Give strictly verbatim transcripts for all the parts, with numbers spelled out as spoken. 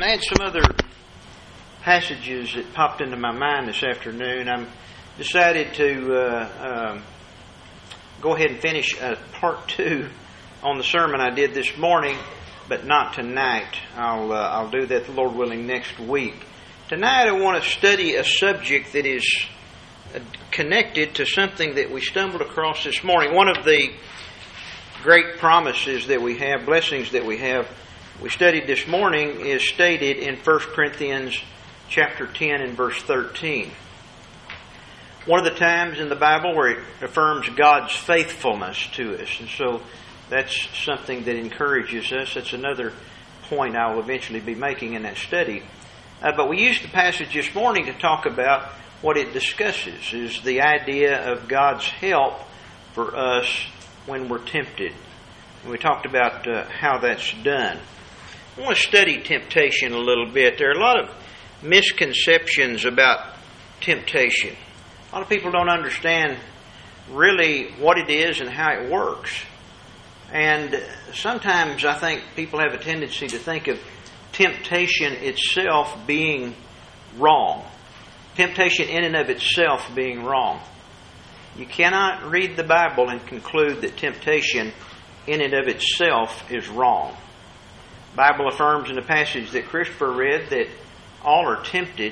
I had some other passages that popped into my mind this afternoon. I decided to uh, um, go ahead and finish uh, part two on the sermon I did this morning, but not tonight. I'll uh, I'll do that, the Lord willing, next week. Tonight I want to study a subject that is connected to something that we stumbled across this morning. One of the great promises that we have, blessings that we have, we studied this morning, is stated in First Corinthians chapter ten and verse thirteen. One of the times in the Bible where it affirms God's faithfulness to us. And so that's something that encourages us. That's another point I will eventually be making in that study. Uh, but we used the passage this morning to talk about what it discusses, is the idea of God's help for us when we're tempted. And we talked about uh, how that's done. I want to study temptation a little bit. There are a lot of misconceptions about temptation. A lot of people don't understand really what it is and how it works. And sometimes I think people have a tendency to think of temptation itself being wrong. Temptation in and of itself being wrong. You cannot read the Bible and conclude that temptation in and of itself is wrong. The Bible affirms in the passage that Christopher read that all are tempted.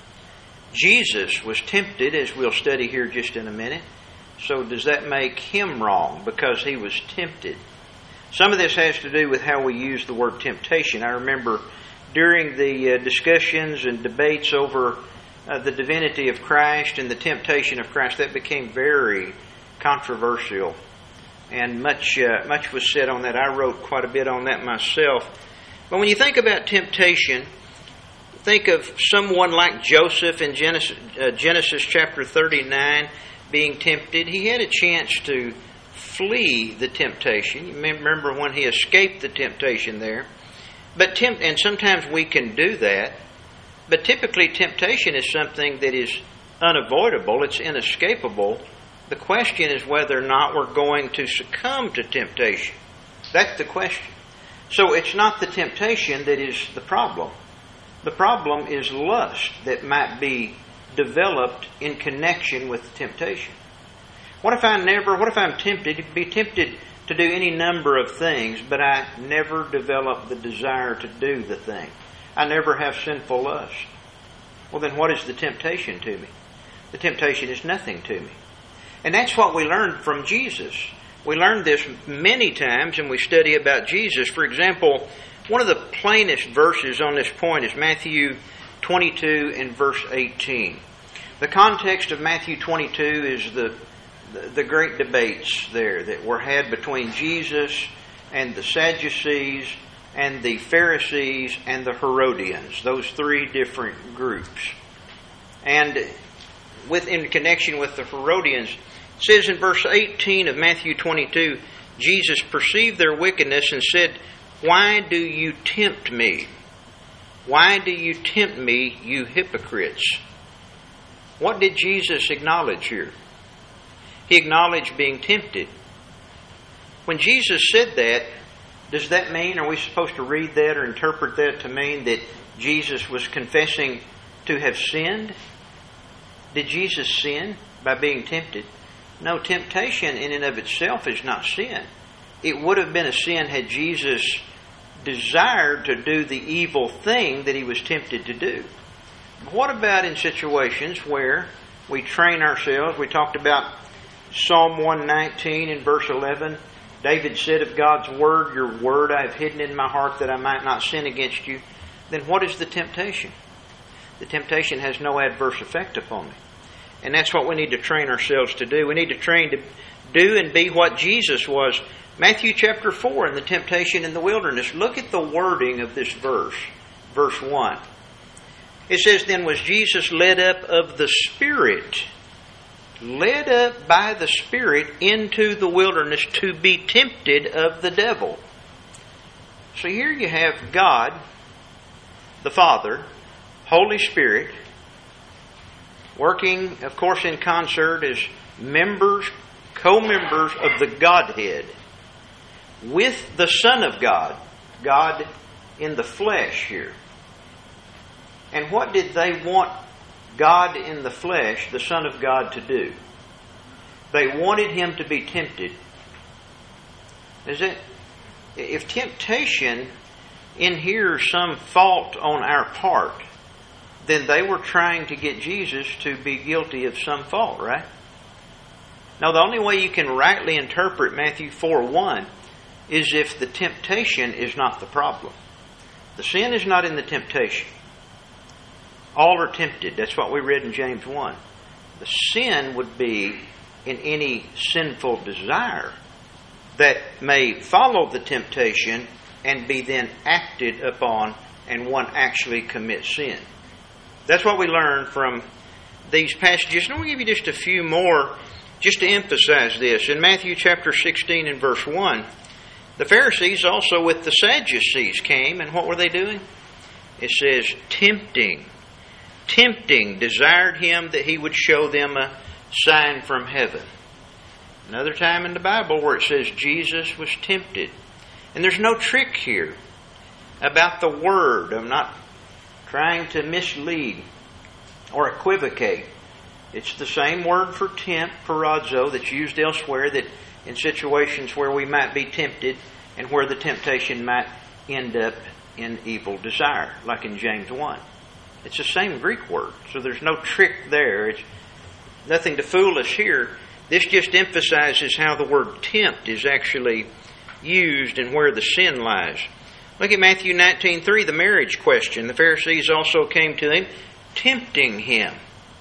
Jesus was tempted, as we'll study here just in a minute. So does that make him wrong because he was tempted? Some of this has to do with how we use the word temptation. I remember during the uh, discussions and debates over uh, the divinity of Christ and the temptation of Christ, that became very controversial. And much uh, much was said on that. I wrote quite a bit on that myself. But when you think about temptation, think of someone like Joseph in Genesis, uh, Genesis chapter thirty-nine being tempted. He had a chance to flee the temptation. You remember when he escaped the temptation there. But tempt, and sometimes we can do that. But typically temptation is something that is unavoidable. It's inescapable. The question is whether or not we're going to succumb to temptation. That's the question. So it's not the temptation that is the problem. The problem is lust that might be developed in connection with the temptation. What if I never, what if I'm tempted, to be tempted to do any number of things, but I never develop the desire to do the thing? I never have sinful lust. Well, then what is the temptation to me? The temptation is nothing to me. And that's what we learned from Jesus. We learned this many times, and we study about Jesus. For example, one of the plainest verses on this point is Matthew twenty-two and verse eighteen. The context of Matthew twenty-two is the, the, the great debates there that were had between Jesus and the Sadducees and the Pharisees and the Herodians, those three different groups. And with in connection with the Herodians, it says in verse eighteen of Matthew twenty-two, Jesus perceived their wickedness and said, "Why do you tempt me? Why do you tempt me, you hypocrites?" What did Jesus acknowledge here? He acknowledged being tempted. When Jesus said that, does that mean, are we supposed to read that or interpret that to mean that Jesus was confessing to have sinned? Did Jesus sin by being tempted? No, temptation in and of itself is not sin. It would have been a sin had Jesus desired to do the evil thing that he was tempted to do. But what about in situations where we train ourselves? We talked about Psalm one nineteen and verse eleven. David said of God's word, "Your word I have hidden in my heart that I might not sin against you." Then what is the temptation? The temptation has no adverse effect upon me. And that's what we need to train ourselves to do. We need to train to do and be what Jesus was. Matthew chapter four in the temptation in the wilderness. Look at the wording of this verse. Verse one. It says, "Then was Jesus led up of the Spirit," led up by the Spirit into the wilderness to be tempted of the devil. So here you have God, the Father, Holy Spirit, working, of course, in concert as members, co-members of the Godhead, with the Son of God, God in the flesh here. And what did they want God in the flesh, the Son of God, to do? They wanted Him to be tempted. Is it? If temptation inheres some fault on our part, then they were trying to get Jesus to be guilty of some fault, right? Now, the only way you can rightly interpret Matthew four one is if the temptation is not the problem. The sin is not in the temptation. All are tempted. That's what we read in James one. The sin would be in any sinful desire that may follow the temptation and be then acted upon, and one actually commits sin. That's what we learn from these passages. And we'll give you just a few more just to emphasize this. In Matthew chapter sixteen and verse one, the Pharisees also with the Sadducees came, and what were they doing? It says, tempting. Tempting, desired Him that He would show them a sign from heaven. Another time in the Bible where it says Jesus was tempted. And there's no trick here about the word. I'm not trying to mislead or equivocate. It's the same word for tempt, parazo, that's used elsewhere, that in situations where we might be tempted and where the temptation might end up in evil desire, like in James one. It's the same Greek word, so there's no trick there. It's nothing to fool us here. This just emphasizes how the word tempt is actually used and where the sin lies. Look at Matthew nineteen three, the marriage question. The Pharisees also came to Him, tempting Him,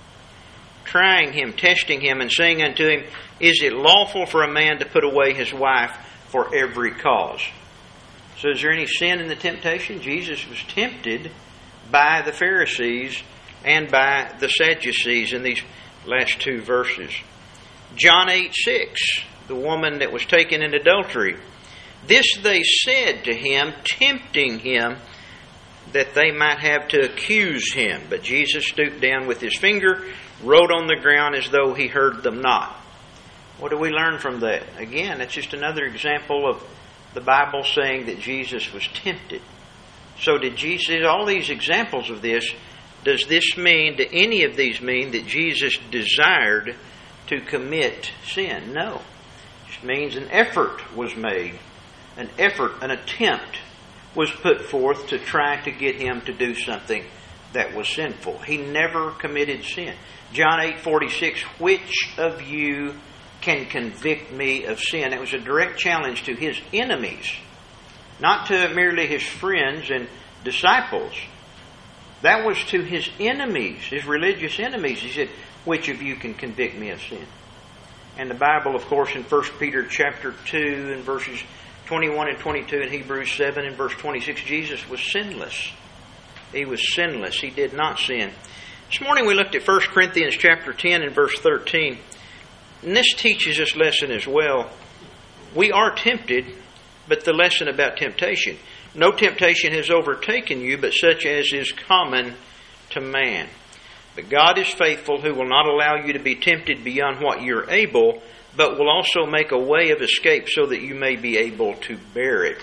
trying Him, testing Him, and saying unto Him, is it lawful for a man to put away his wife for every cause? So is there any sin in the temptation? Jesus was tempted by the Pharisees and by the Sadducees in these last two verses. John eight six, the woman that was taken in adultery. This they said to Him, tempting Him, that they might have to accuse Him. But Jesus stooped down with His finger, wrote on the ground as though He heard them not. What do we learn from that? Again, it's just another example of the Bible saying that Jesus was tempted. So did Jesus, all these examples of this, does this mean, do any of these mean that Jesus desired to commit sin? No. It just means an effort was made. An effort, an attempt was put forth to try to get Him to do something that was sinful. He never committed sin. John eight forty-six, which of you can convict me of sin? It was a direct challenge to His enemies, not to merely His friends and disciples. That was to His enemies, His religious enemies. He said, which of you can convict me of sin? And the Bible, of course, in First Peter chapter two and verses twenty-one and twenty-two, and Hebrews seven and verse twenty-six, Jesus was sinless. He was sinless. He did not sin. This morning we looked at First Corinthians chapter ten and verse thirteen. And this teaches this lesson as well. We are tempted, but the lesson about temptation. No temptation has overtaken you, but such as is common to man. But God is faithful, who will not allow you to be tempted beyond what you're able, but will also make a way of escape so that you may be able to bear it.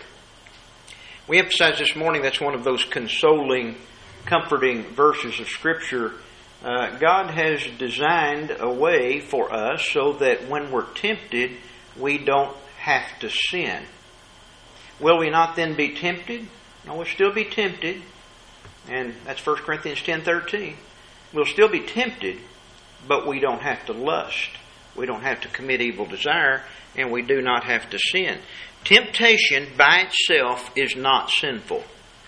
We emphasize this morning that's one of those consoling, comforting verses of Scripture. Uh, God has designed a way for us so that when we're tempted, we don't have to sin. Will we not then be tempted? No, we'll still be tempted. And that's First Corinthians ten thirteen. We'll still be tempted, but we don't have to lust. We don't have to commit evil desire, and we do not have to sin. Temptation by itself is not sinful.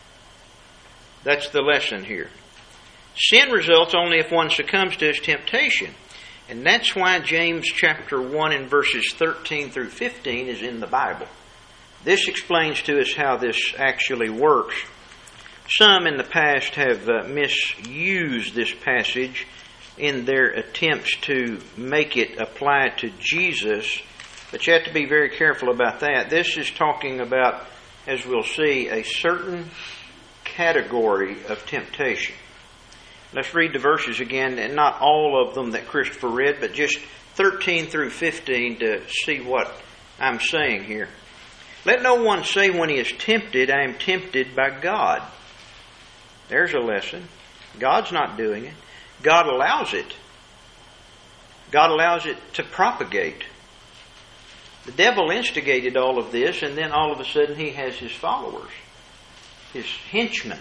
That's the lesson here. Sin results only if one succumbs to his temptation. And that's why James chapter one and verses thirteen through fifteen is in the Bible. This explains to us how this actually works. Some in the past have uh, misused this passage in their attempts to make it apply to Jesus, but you have to be very careful about that. This is talking about, as we'll see, a certain category of temptation. Let's read the verses again, and not all of them that Christopher read, but just thirteen through fifteen to see what I'm saying here. Let no one say when he is tempted, I am tempted by God. There's a lesson. God's not doing it. God allows it. God allows it to propagate. The devil instigated all of this, and then all of a sudden he has his followers, his henchmen,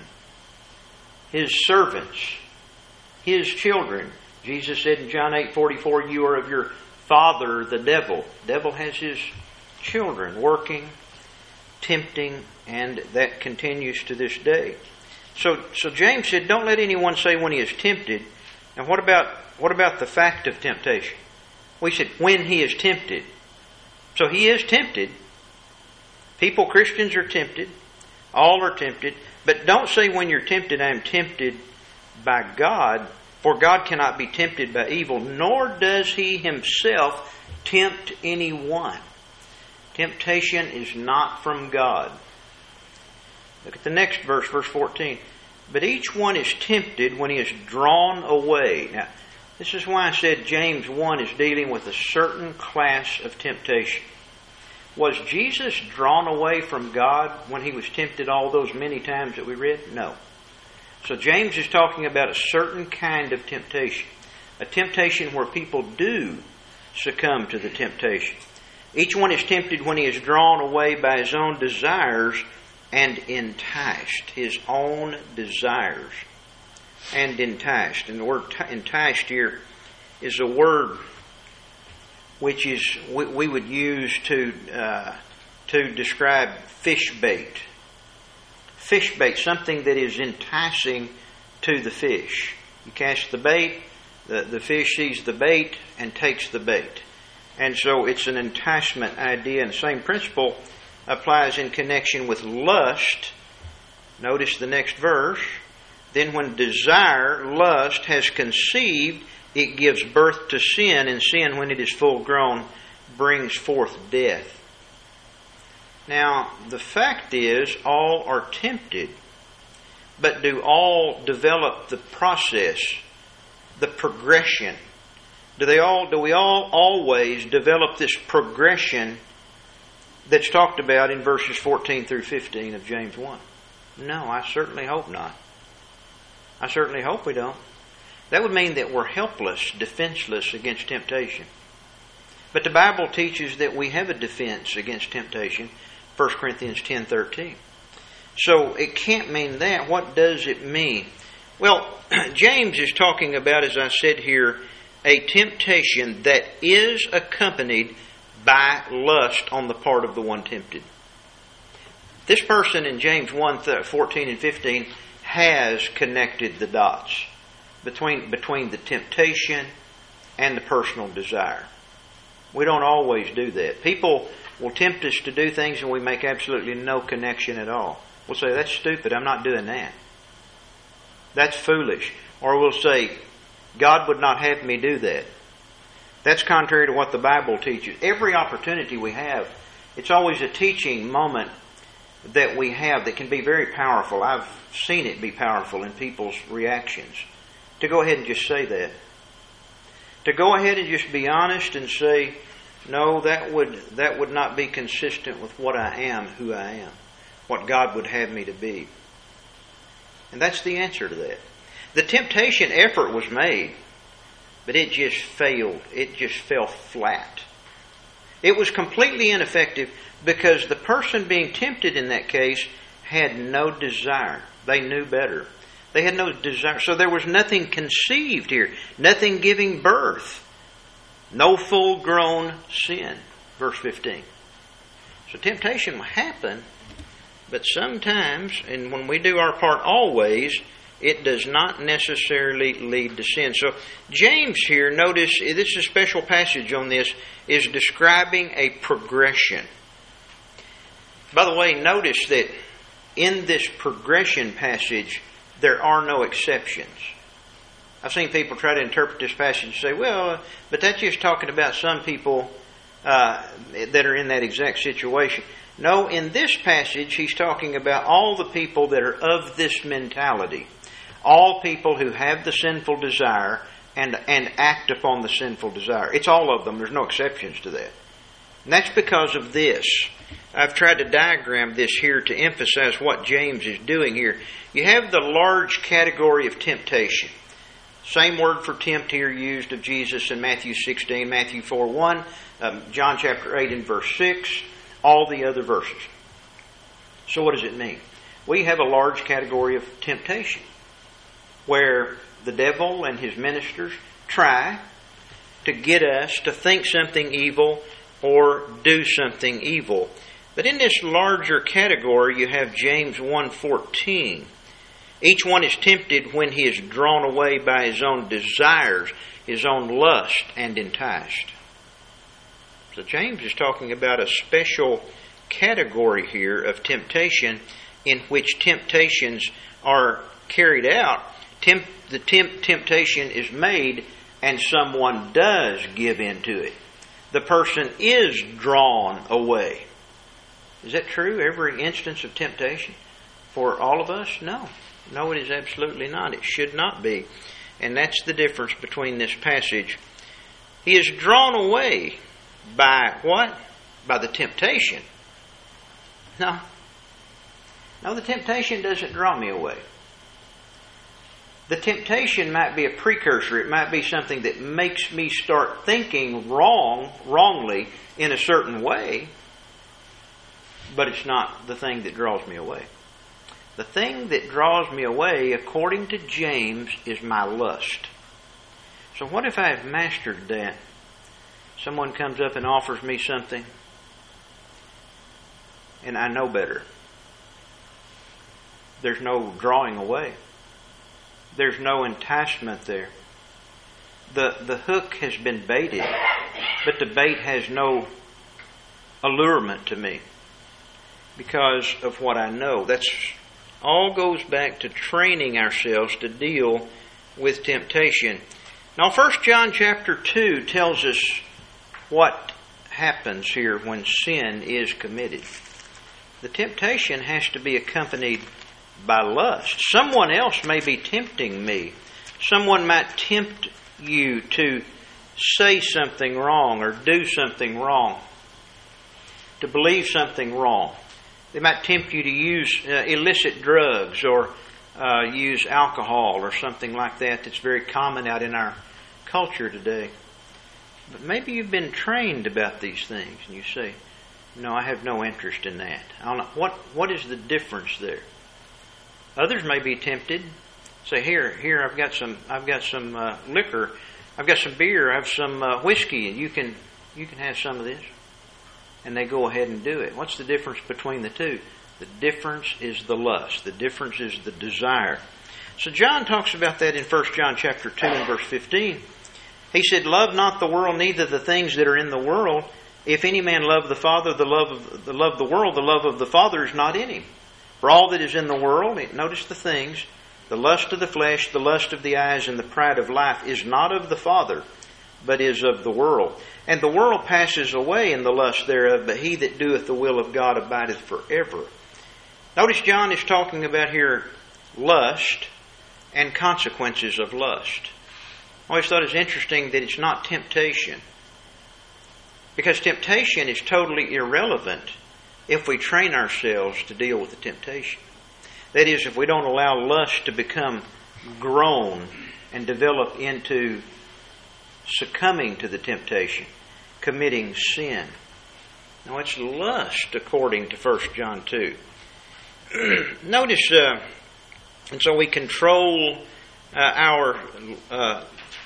his servants, his children. Jesus said in John eight forty-four, you are of your father, the devil. The devil has his children working, tempting, and that continues to this day. So, so James said, don't let anyone say when he is tempted. And what about what about the fact of temptation? We said when he is tempted. So he is tempted. People, Christians are tempted. All are tempted. But don't say when you're tempted, I am tempted by God. For God cannot be tempted by evil, nor does He Himself tempt anyone. Temptation is not from God. Look at the next verse, verse fourteen. But each one is tempted when he is drawn away. Now, this is why I said James one is dealing with a certain class of temptation. Was Jesus drawn away from God when He was tempted all those many times that we read? No. So James is talking about a certain kind of temptation. A temptation where people do succumb to the temptation. Each one is tempted when he is drawn away by his own desires and enticed. His own desires and enticed. And the word enticed here is a word which is we, we would use to uh, to describe fish bait. Fish bait, something that is enticing to the fish. You cast the bait, the, the fish sees the bait and takes the bait. And so it's an enticement idea, and the same principle applies in connection with lust. Notice the next verse. Then when desire, lust, has conceived, it gives birth to sin, and sin, when it is full grown, brings forth death. Now, the fact is, all are tempted, but do all develop the process, the progression? Do they all? Do we all always develop this progression that's talked about in verses fourteen through fifteen of James one? No, I certainly hope not. I certainly hope we don't. That would mean that we're helpless, defenseless against temptation. But the Bible teaches that we have a defense against temptation. First Corinthians ten thirteen. So it can't mean that. What does it mean? Well, James is talking about, as I said here, a temptation that is accompanied by lust on the part of the one tempted. This person in James one fourteen and fifteen has connected the dots between, between the temptation and the personal desire. We don't always do that. People will tempt us to do things and we make absolutely no connection at all. We'll say, that's stupid, I'm not doing that. That's foolish. Or we'll say, God would not have me do that. That's contrary to what the Bible teaches. Every opportunity we have, it's always a teaching moment that we have that can be very powerful. I've seen it be powerful in people's reactions. To go ahead and just say that. To go ahead and just be honest and say, no, that would that would not be consistent with what I am, who I am, what God would have me to be. And that's the answer to that. The temptation effort was made, but it just failed. It just fell flat. It was completely ineffective because the person being tempted in that case had no desire. They knew better. They had no desire. So there was nothing conceived here. Nothing giving birth. No full-grown sin. Verse fifteen. So temptation will happen, but sometimes, and when we do our part always, it does not necessarily lead to sin. So James here, notice, this is a special passage on this, is describing a progression. By the way, notice that in this progression passage, there are no exceptions. I've seen people try to interpret this passage and say, well, but that's just talking about some people uh, that are in that exact situation. No, in this passage, he's talking about all the people that are of this mentality. All people who have the sinful desire and, and act upon the sinful desire. It's all of them. There's no exceptions to that. And that's because of this. I've tried to diagram this here to emphasize what James is doing here. You have the large category of temptation. Same word for tempt here used of Jesus in Matthew sixteen, Matthew four one, um, John chapter eight and verse six, all the other verses. So what does it mean? We have a large category of temptation where the devil and his ministers try to get us to think something evil or do something evil. But in this larger category, you have James one fourteen. Each one is tempted when he is drawn away by his own desires, his own lust, and enticed. So James is talking about a special category here of temptation in which temptations are carried out. Temp- the temp- temptation is made and someone does give into it. The person is drawn away. Is that true? Every instance of temptation for all of us? No. No, it is absolutely not. It should not be. And that's the difference between this passage. He is drawn away by what? By the temptation. No. No, the temptation doesn't draw me away. The temptation might be a precursor. It might be something that makes me start thinking wrong, wrongly in a certain way. But it's not the thing that draws me away. The thing that draws me away, according to James, is my lust. So what if I have mastered that? Someone comes up and offers me something, and I know better. There's no drawing away. There's no enticement there. The, the hook has been baited, but the bait has no allurement to me because of what I know. That's all goes back to training ourselves to deal with temptation. Now, First John chapter two tells us what happens here when sin is committed. The temptation has to be accompanied by lust. Someone else may be tempting me. Someone might tempt you to say something wrong or do something wrong, to believe something wrong. They might tempt you to use uh, illicit drugs or uh, use alcohol or something like that that's very common out in our culture today. But maybe you've been trained about these things and you say, no, I have no interest in that. I don't know. What, what is the difference there? Others may be tempted. Say, here, here, I've got some, I've got some uh, liquor, I've got some beer, I have some uh, whiskey, and you can, you can have some of this. And they go ahead and do it. What's the difference between the two? The difference is the lust. The difference is the desire. So John talks about that in First John chapter two and verse fifteen. He said, "Love not the world, neither the things that are in the world. If any man love the Father, the love of the love of the world, the love of the Father is not in him. For all that is in the world," notice the things, "the lust of the flesh, the lust of the eyes, and the pride of life is not of the Father, but is of the world. And the world passes away in the lust thereof, but he that doeth the will of God abideth forever." Notice John is talking about here lust and consequences of lust. I always thought it was interesting that it's not temptation. Because temptation is totally irrelevant if we train ourselves to deal with the temptation. That is, if we don't allow lust to become grown and develop into succumbing to the temptation, committing sin. Now it's lust according to First John two. Notice, uh, and so we control uh, our uh,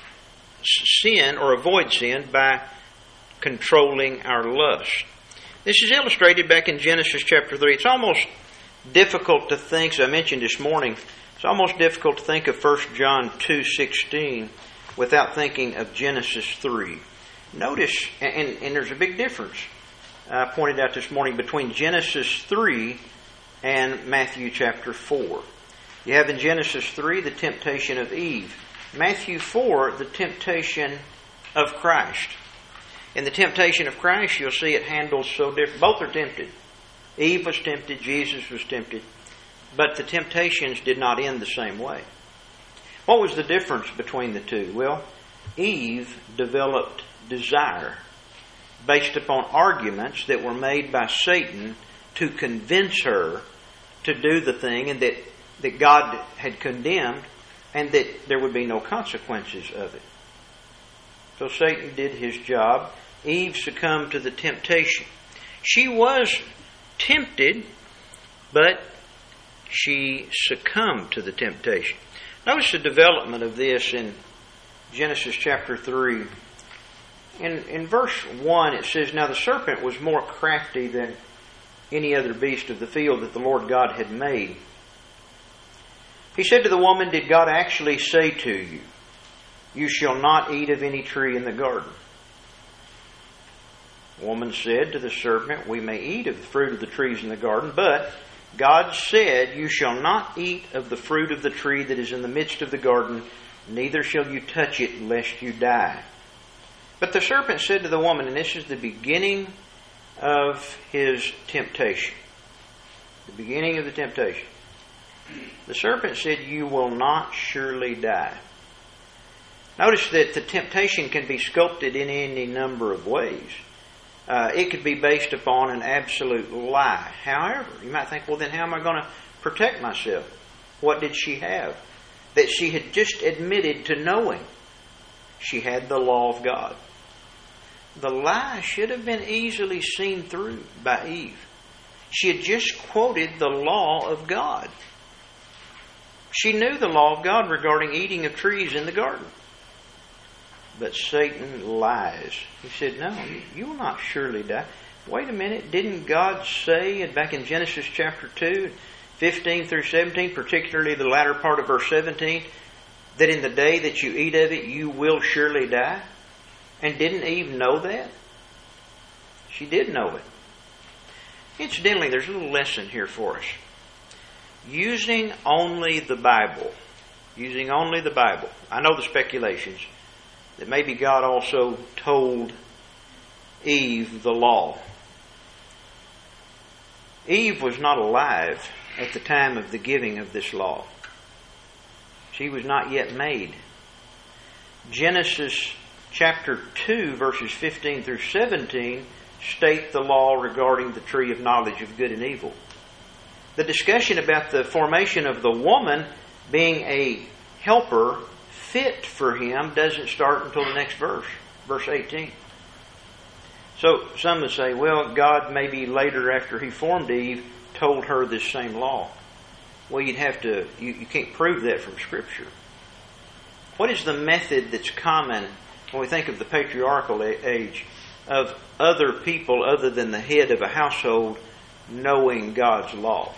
sin or avoid sin by controlling our lust. This is illustrated back in Genesis chapter three. It's almost difficult to think, as I mentioned this morning, it's almost difficult to think of First John two sixteen without thinking of Genesis three. Notice, and, and there's a big difference I uh, pointed out this morning between Genesis three and Matthew chapter four. You have in Genesis three the temptation of Eve. Matthew four, the temptation of Christ. In the temptation of Christ, you'll see it handled so different. Both are tempted. Eve was tempted, Jesus was tempted, but the temptations did not end the same way. What was the difference between the two? Well, Eve developed desire. based upon arguments that were made by Satan to convince her to do the thing and that, that God had condemned and that there would be no consequences of it. So Satan did his job. Eve succumbed to the temptation. She was tempted, but she succumbed to the temptation. Notice the development of this in Genesis chapter three. In, in verse one it says, "Now the serpent was more crafty than any other beast of the field that the Lord God had made. He said to the woman, 'Did God actually say to you, you shall not eat of any tree in the garden?' The woman said to the serpent, 'We may eat of the fruit of the trees in the garden, but God said, you shall not eat of the fruit of the tree that is in the midst of the garden, neither shall you touch it, lest you die.' But the serpent said to the woman," and this is the beginning of his temptation. The beginning of the temptation. The serpent said, "You will not surely die." Notice that the temptation can be sculpted in any number of ways. Uh, it could be based upon an absolute lie. However, you might think, well, then how am I going to protect myself? What did she have? That she had just admitted to knowing. She had the law of God. The lie should have been easily seen through by Eve. She had just quoted the law of God. She knew the law of God regarding eating of trees in the garden. But Satan lies. He said, "No, you will not surely die." Wait a minute, didn't God say back in Genesis chapter two, fifteen through seventeen, particularly the latter part of verse seventeen, that in the day that you eat of it, you will surely die? And didn't Eve know that? She did know it. Incidentally, there's a little lesson here for us. Using only the Bible, using only the Bible. I know the speculations that maybe God also told Eve the law. Eve was not alive at the time of the giving of this law. She was not yet made. Genesis chapter two, verses fifteen through seventeen, state the law regarding the tree of knowledge of good and evil. The discussion about the formation of the woman being a helper fit for him doesn't start until the next verse, verse eighteen. So some would say, well, God maybe later after He formed Eve told her this same law. Well, you'd have to, you, you can't prove that from Scripture. What is the method that's common when we think of the patriarchal age of other people other than the head of a household knowing God's law?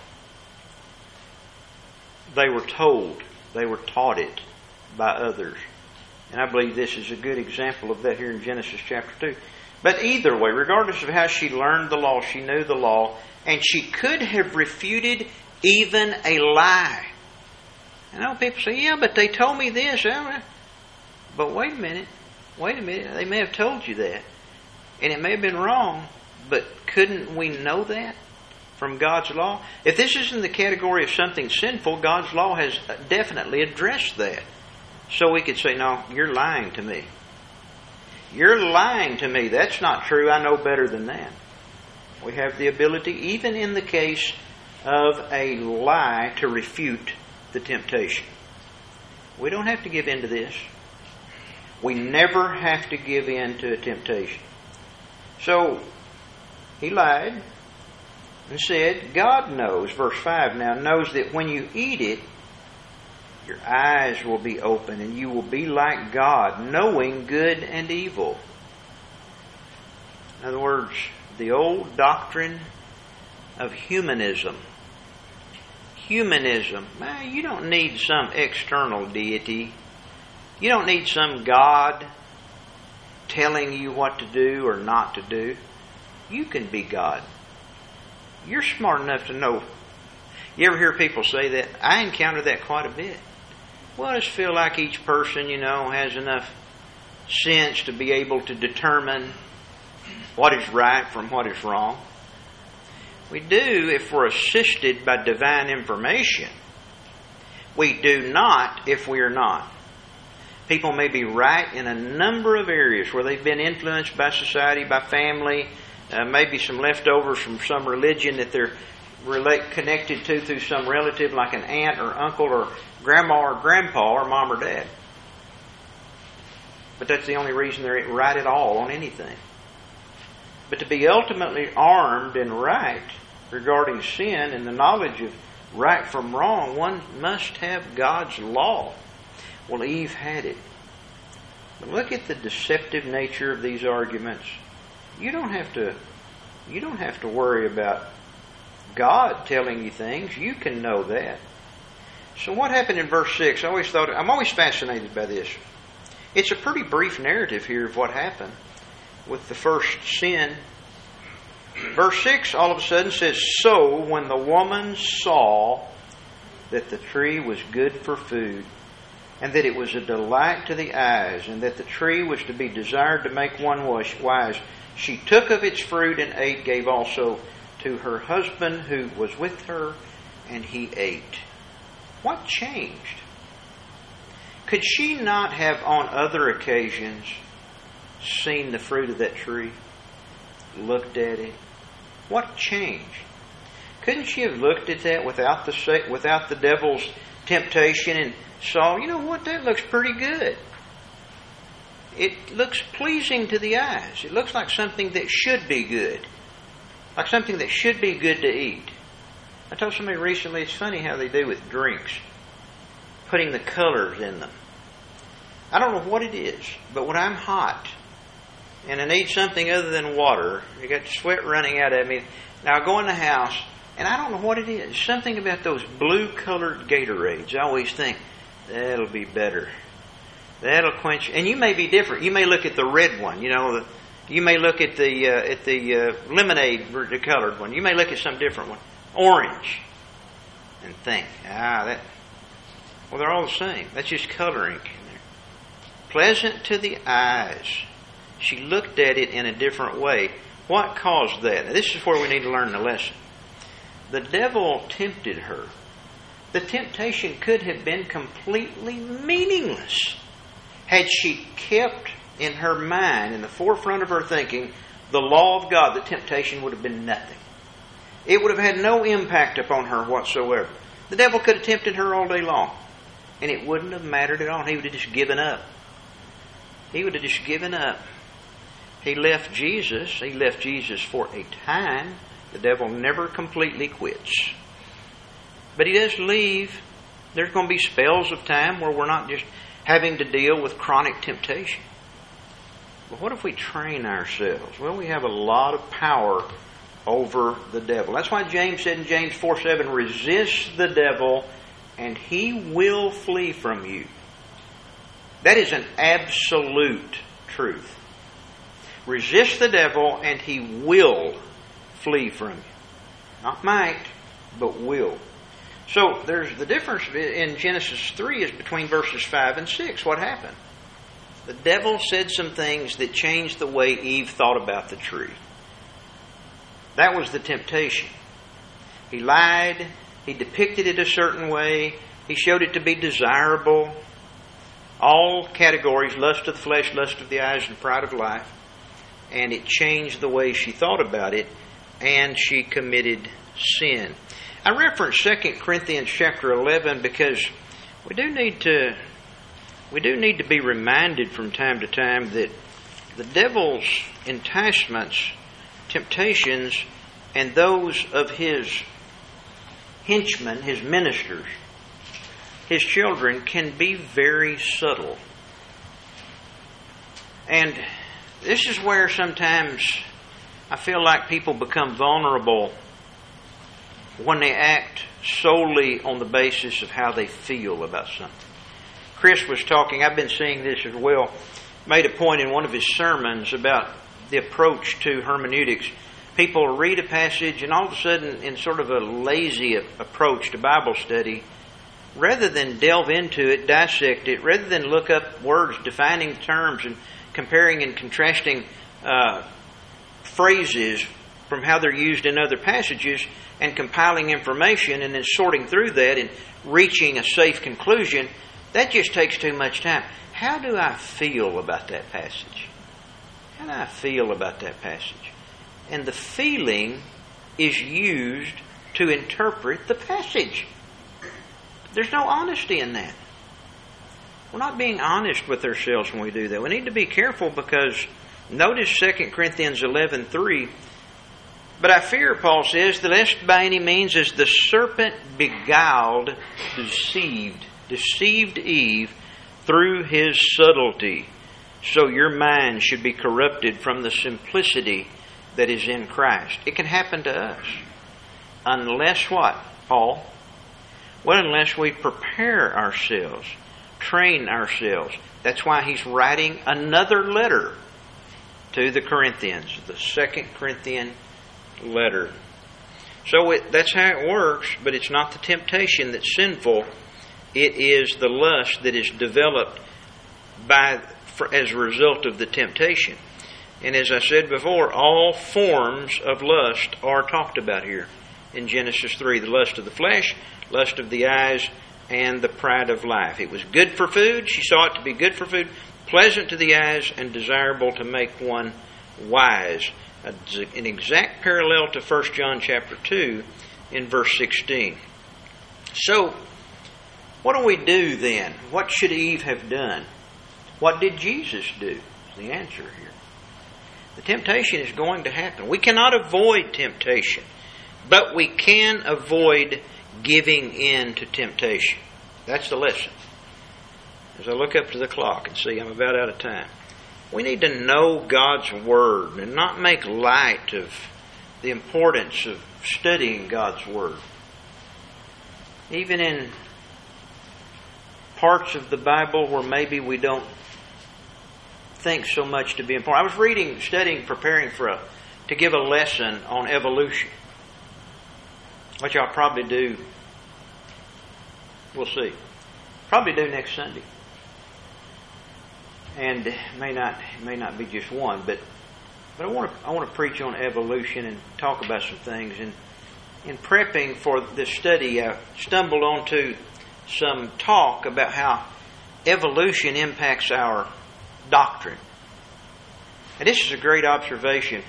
They were told, they were taught it by others. And I believe this is a good example of that here in Genesis chapter two. But either way, regardless of how she learned the law, she knew the law, and she could have refuted even a lie. I know people say, yeah, but they told me this. But wait a minute. Wait a minute. They may have told you that. And it may have been wrong, but couldn't we know that from God's law? If this is in the category of something sinful, God's law has definitely addressed that. So we could say, no, you're lying to me. You're lying to me. That's not true. I know better than that. We have the ability, even in the case of a lie, to refute the temptation. We don't have to give in to this. We never have to give in to a temptation. So, he lied and said, God knows, verse five now, knows that when you eat it, your eyes will be open and you will be like God, knowing good and evil. In other words, the old doctrine of humanism. Humanism. Man, you don't need some external deity. You don't need some God telling you what to do or not to do. You can be God. You're smart enough to know. You ever hear people say that? I encounter that quite a bit. Well, I just feel like each person, you know, has enough sense to be able to determine what is right from what is wrong. We do if we're assisted by divine information. We do not if we are not. People may be right in a number of areas where they've been influenced by society, by family, uh, maybe some leftovers from some religion that they're relate connected to through some relative like an aunt or uncle or grandma or grandpa or mom or dad. But that's the only reason they're right at all on anything. But to be ultimately armed and right regarding sin and the knowledge of right from wrong, one must have God's law. Well, Eve had it. But look at the deceptive nature of these arguments. You don't have to, you don't have to worry about God telling you things. You can know that. So what happened in verse six? I always thought, I'm always fascinated by this. It's a pretty brief narrative here of what happened with the first sin. Verse six all of a sudden says, So when the woman saw that the tree was good for food, and that it was a delight to the eyes, and that the tree was to be desired to make one wise, she took of its fruit and ate, gave also to her husband who was with her, and he ate. What changed? Could she not have on other occasions seen the fruit of that tree, looked at it? What changed? Couldn't she have looked at that without the without the devil's temptation and saw, you know what, that looks pretty good. It looks pleasing to the eyes. It looks like something that should be good. Like something that should be good to eat. I told somebody recently, it's funny how they do with drinks. Putting the colors in them. I don't know what it is, but when I'm hot and I need something other than water, I got sweat running out of me, now I go in the house and I don't know what it is. Something about those blue-colored Gatorades. I always think, that'll be better. That'll quench. And you may be different. You may look at the red one. You know, the, you may look at the uh, at the uh, lemonade, the colored one. You may look at some different one, orange, and think, ah, that. Well, they're all the same. That's just coloring. Pleasant to the eyes. She looked at it in a different way. What caused that? Now, this is where we need to learn the lesson. The devil tempted her. The temptation could have been completely meaningless had she kept in her mind, in the forefront of her thinking, the law of God. The temptation would have been nothing. It would have had no impact upon her whatsoever. The devil could have tempted her all day long, and it wouldn't have mattered at all. He would have just given up. He would have just given up. He left Jesus. He left Jesus for a time. The devil never completely quits. But he does leave. There's going to be spells of time where we're not just having to deal with chronic temptation. But what if we train ourselves? Well, we have a lot of power over the devil. That's why James said in James four seven, resist the devil and he will flee from you. That is an absolute truth. Resist the devil and he will flee from you. Not might, but will. So there's the difference in Genesis three is between verses five and six. What happened? The devil said some things that changed the way Eve thought about the tree. That was the temptation. He lied. He depicted it a certain way. He showed it to be desirable. All categories, lust of the flesh, lust of the eyes, and pride of life. And it changed the way she thought about it, and she committed sin. I reference Second Corinthians chapter eleven because we do need to we do need to be reminded from time to time that the devil's enticements, temptations, and those of his henchmen, his ministers, his children, can be very subtle. And this is where sometimes I feel like people become vulnerable when they act solely on the basis of how they feel about something. Chris was talking, I've been seeing this as well, made a point in one of his sermons about the approach to hermeneutics. People read a passage and all of a sudden, in sort of a lazy approach to Bible study, rather than delve into it, dissect it, rather than look up words, defining terms, and comparing and contrasting uh, phrases from how they're used in other passages, and compiling information and then sorting through that and reaching a safe conclusion, that just takes too much time. how do I feel about that passage? How do I feel about that passage? And the feeling is used to interpret the passage. There's no honesty in that. We're not being honest with ourselves when we do that. We need to be careful because notice Second Corinthians eleven three. But I fear, Paul says, that lest by any means as the serpent beguiled, deceived, deceived Eve through his subtlety, so your mind should be corrupted from the simplicity that is in Christ. It can happen to us. Unless what, Paul? Well, unless we prepare ourselves, train ourselves. That's why he's writing another letter to the Corinthians, the Second Corinthian letter. So it, that's how it works, but it's not the temptation that's sinful. It is the lust that is developed by for, as a result of the temptation. And as I said before, all forms of lust are talked about here in Genesis three. The lust of the flesh, lust of the eyes, and the pride of life. It was good for food. She saw it to be good for food, pleasant to the eyes, and desirable to make one wise. An exact parallel to First John chapter two in verse sixteen. So, what do we do then? What should Eve have done? What did Jesus do? The answer here. The temptation is going to happen. We cannot avoid temptation, but we can avoid giving in to temptation. That's the lesson. As I look up to the clock and see I'm about out of time, we need to know God's Word and not make light of the importance of studying God's Word. Even in parts of the Bible where maybe we don't think so much to be important. I was reading, studying, preparing for a to give a lesson on evolution, which I'll probably do. We'll see. Probably do next Sunday. And it may not it may not be just one, but but I want to I want to preach on evolution and talk about some things. And in prepping for this study, I stumbled onto some talk about how evolution impacts our doctrine. And this is a great observation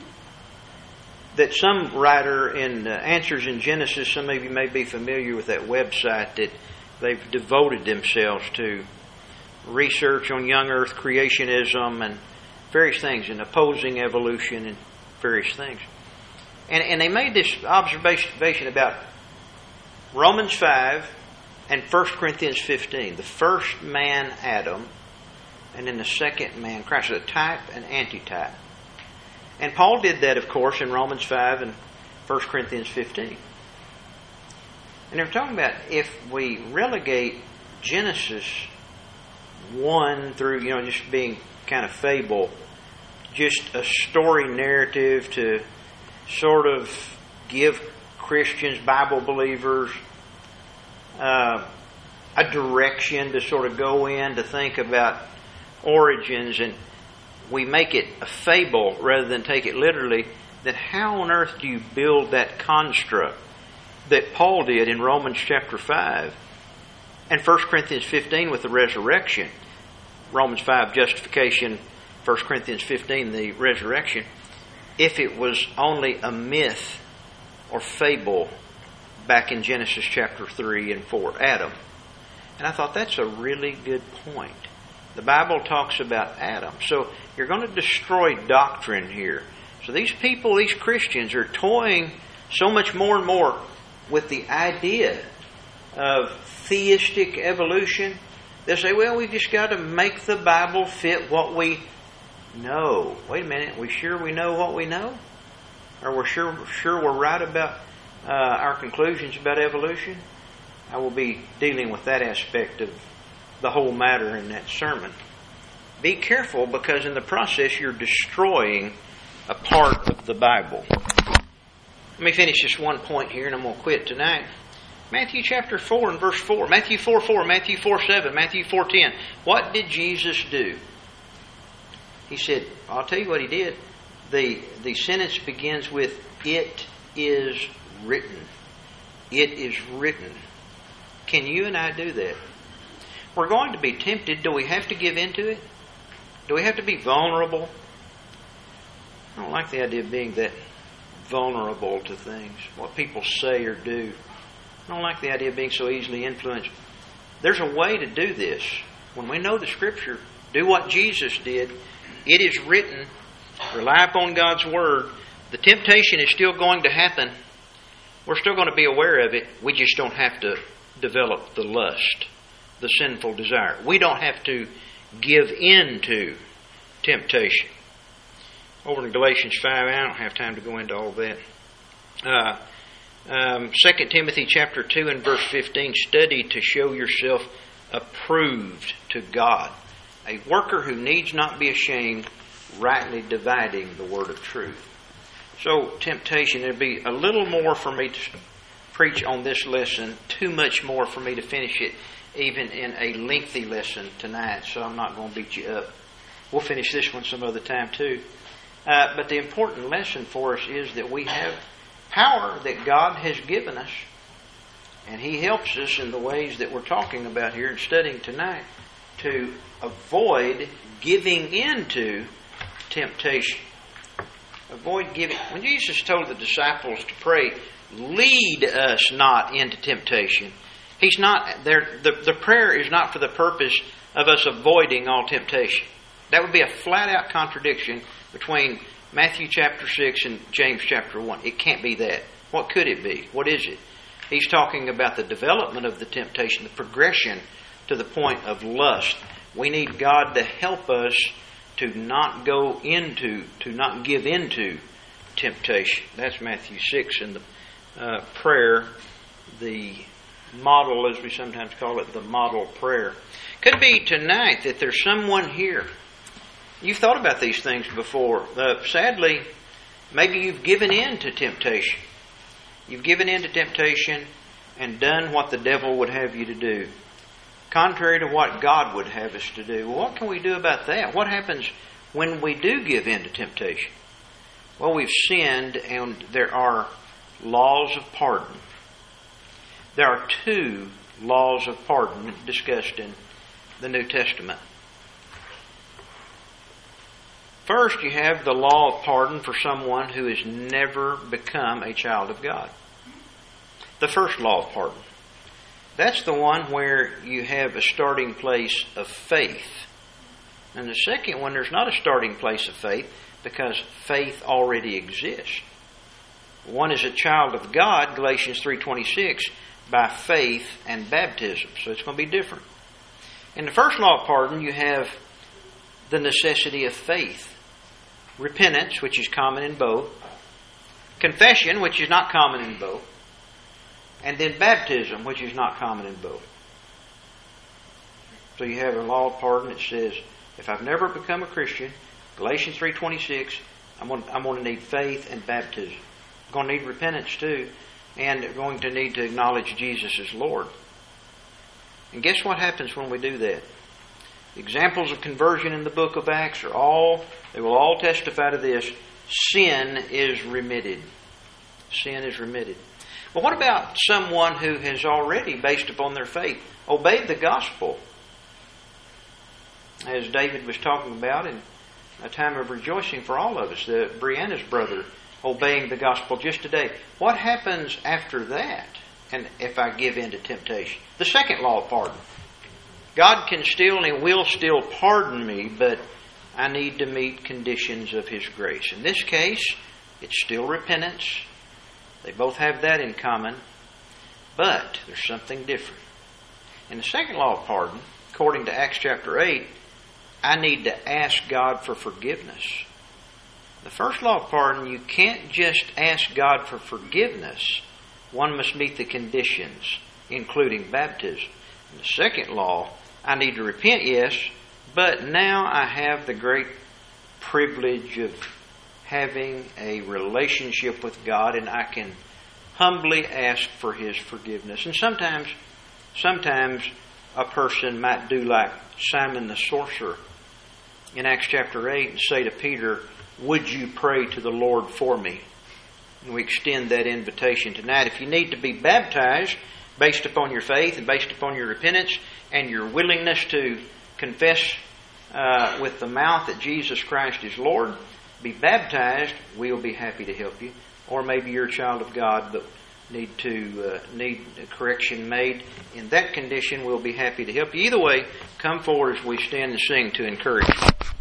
that some writer in uh, Answers in Genesis, some of you may be familiar with that website that they've devoted themselves to research on young earth creationism and various things, and opposing evolution and various things. And, and they made this observation about Romans five and First Corinthians fifteen. The first man, Adam, and then the second man, Christ. A type and antitype. And Paul did that, of course, in Romans five and First Corinthians fifteen. And they're talking about if we relegate Genesis one through, you know, just being kind of fable, just a story narrative to sort of give Christians, Bible believers, uh, a direction to sort of go in to think about origins, and we make it a fable rather than take it literally, then how on earth do you build that construct that Paul did in Romans chapter five and First Corinthians fifteen with the resurrection? Romans five, justification, First Corinthians fifteen, the resurrection. If it was only a myth or fable back in Genesis chapter three and four, Adam. And I thought that's a really good point. The Bible talks about Adam. So you're going to destroy doctrine here. So these people, these Christians, are toying so much more and more with the idea of theistic evolution. They'll say, well, we've just got to make the Bible fit what we know. Wait a minute, we sure we know what we know? Or we're sure, sure we're right about uh, our conclusions about evolution? I will be dealing with that aspect of the whole matter in that sermon. Be careful, because in the process you're destroying a part of the Bible. Let me finish this one point here and I'm going to quit tonight. Matthew chapter four and verse four. Matthew four four, Matthew four seven, Matthew four ten. What did Jesus do? He said, I'll tell you what he did. The, the sentence begins with, it is written. It is written. Can you and I do that? we're going to be tempted. Do we have to give in to it? Do we have to be vulnerable? I don't like the idea of being that vulnerable to things, what people say or do. I don't like the idea of being so easily influenced. There's a way to do this. When we know the Scripture, do what Jesus did. It is written. Rely upon God's Word. The temptation is still going to happen. We're still going to be aware of it. We just don't have to develop the lust, the sinful desire. We don't have to give in to temptation. Over in Galatians five, I don't have time to go into all that. Uh, um, Second Timothy chapter two and verse fifteen, study to show yourself approved to God, a worker who needs not be ashamed, rightly dividing the word of truth. So, temptation, there'd be a little more for me to preach on this lesson, too much more for me to finish it, even in a lengthy lesson tonight, so I'm not going to beat you up. We'll finish this one some other time too. Uh, but the important lesson for us is that we have power that God has given us, and He helps us in the ways that we're talking about here and studying tonight to avoid giving into temptation. Avoid giving. When Jesus told the disciples to pray, lead us not into temptation, He's not there. The, the prayer is not for the purpose of us avoiding all temptation. That would be a flat-out contradiction between Matthew chapter six and James chapter one. It can't be that. What could it be? What is it? He's talking about the development of the temptation, the progression to the point of lust. We need God to help us to not go into, to not give into temptation. That's Matthew six in the uh, prayer, the model, as we sometimes call it, the model prayer. Could be tonight that there's someone here. You've thought about these things before. Uh, sadly, maybe you've given in to temptation. You've given in to temptation and done what the devil would have you to do, contrary to what God would have us to do. Well, what can we do about that? What happens when we do give in to temptation? Well, we've sinned, and there are laws of pardon. There are two laws of pardon discussed in the New Testament. First, you have the law of pardon for someone who has never become a child of God. The first law of pardon. That's the one where you have a starting place of faith. And the second one, there's not a starting place of faith because faith already exists. One is a child of God, Galatians three twenty-six, by faith and baptism. So it's going to be different. In the first law of pardon, you have the necessity of faith. Repentance, which is common in both. Confession, which is not common in both. And then baptism, which is not common in both. So you have a law of pardon that says, if I've never become a Christian, Galatians three twenty-six, I'm going, I'm going to need faith and baptism. I'm going to need repentance too, and I'm going to need to acknowledge Jesus as Lord. And guess what happens when we do that? Examples of conversion in the book of Acts are all, they will all testify to this. Sin is remitted. Sin is remitted. But what about someone who has already, based upon their faith, obeyed the gospel? As David was talking about in a time of rejoicing for all of us, the Brianna's brother obeying the gospel just today. What happens after that? And if I give in to temptation? The second law of pardon. God can still and He will still pardon me, but I need to meet conditions of His grace. In this case, it's still repentance. They both have that in common, but there's something different. In the second law of pardon, according to Acts chapter eight, I need to ask God for forgiveness. The first law of pardon, you can't just ask God for forgiveness. One must meet the conditions, including baptism. In the second law, I need to repent, yes, but now I have the great privilege of having a relationship with God, and I can humbly ask for His forgiveness. And sometimes, sometimes a person might do like Simon the sorcerer in Acts chapter eight and say to Peter, would you pray to the Lord for me? And we extend that invitation tonight. If you need to be baptized based upon your faith and based upon your repentance, and your willingness to confess uh, with the mouth that Jesus Christ is Lord, be baptized, we'll be happy to help you. Or maybe you're a child of God but need to uh, need a correction made. In that condition, we'll be happy to help you. Either way, come forward as we stand and sing to encourage you.